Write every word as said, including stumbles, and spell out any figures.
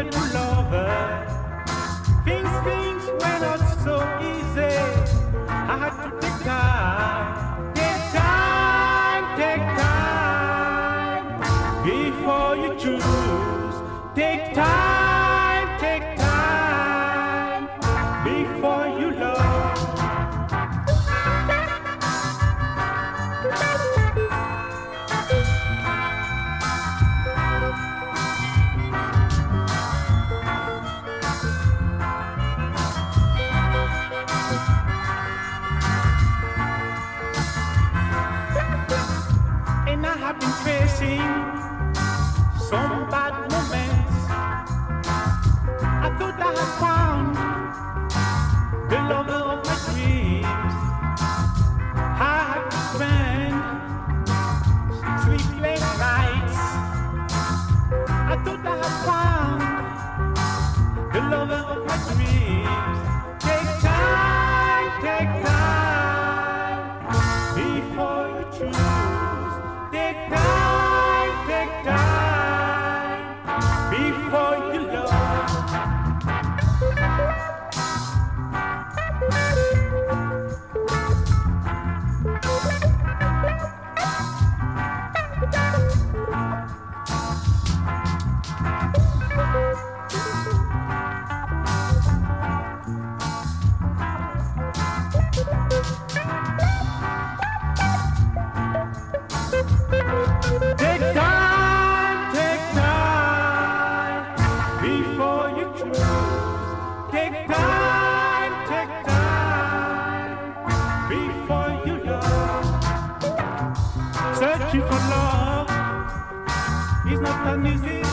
a true lover. Things, things were not so easy. I had to take time, take time, take time before you choose. Take time.